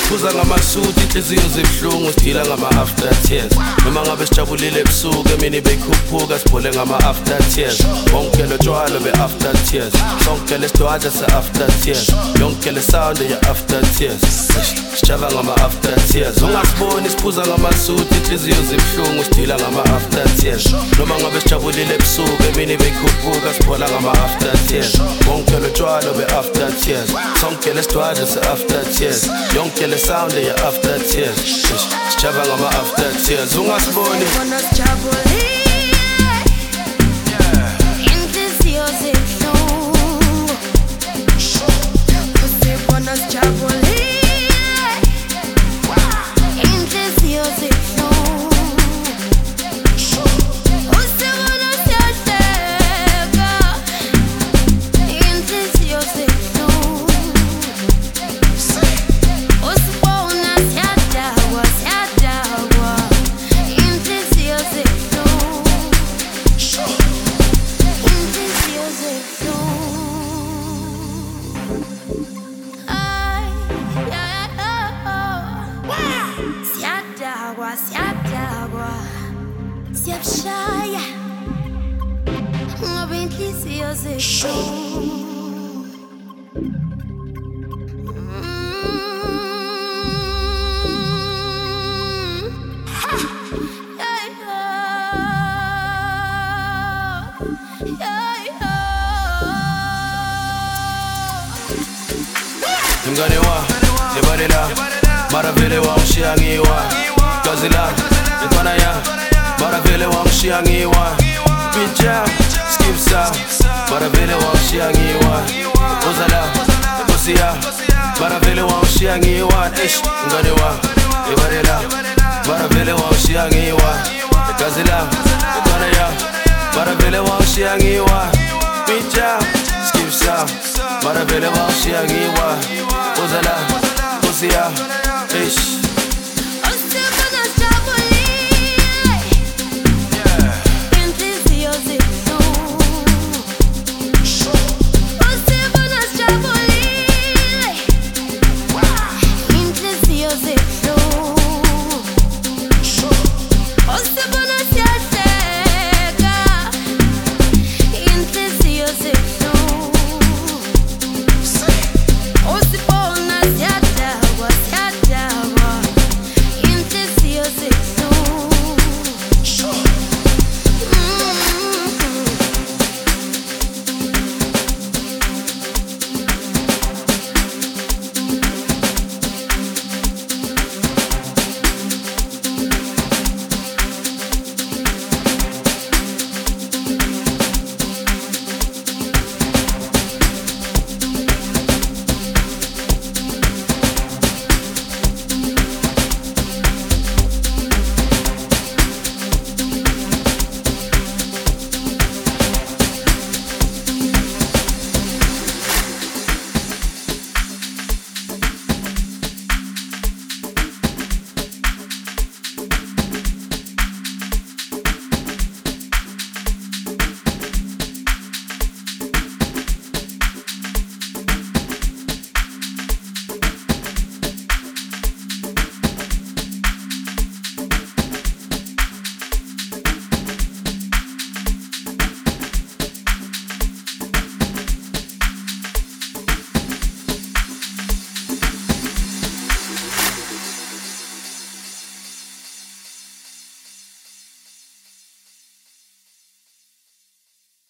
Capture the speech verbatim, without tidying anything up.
Siphuza ngamasuti inhliziyo zibuhlungu sidila ngama-after tears. Noma ngabe sijabulile ebusuku emini beyikhuphuka sibhole ngama-after tears. Bonke lo tshwalo be-after tears. Sonke lesidwadla se-after tears. Yonke le sound ya-after tears. Sijaba ngama-after tears. Ungasiboni siphuza ngamasuti inhliziyo zibuhlungu sidila ngama-after tears. Noma ngabe sijabulile ebusuku emini beyikhuphuka sibhola ngama-after tears. Bonke lo tshwalo be-after tears. Sonke lesidwadla se-after tears. Yonke le sound ya-after tears. Sijaba ngama-after tears. Ungasiboni siyabshaya ngoba inhliziyo zibuhlungu. Mngane wa lebalela mara vele wangishiya ngiwa gazi la intwana ya mara vele wangishiya ngiwa pincha skipsa mara vele wangishiya ngiwa uzala nkosi ya mara vele wangishiya ngiwa eish mngane wa lebalela mara vele wangishiya ngiwa gazi la intwana ya mara vele wangishiya ngiwa pincha skipsa mara vele wangishiya ngiwa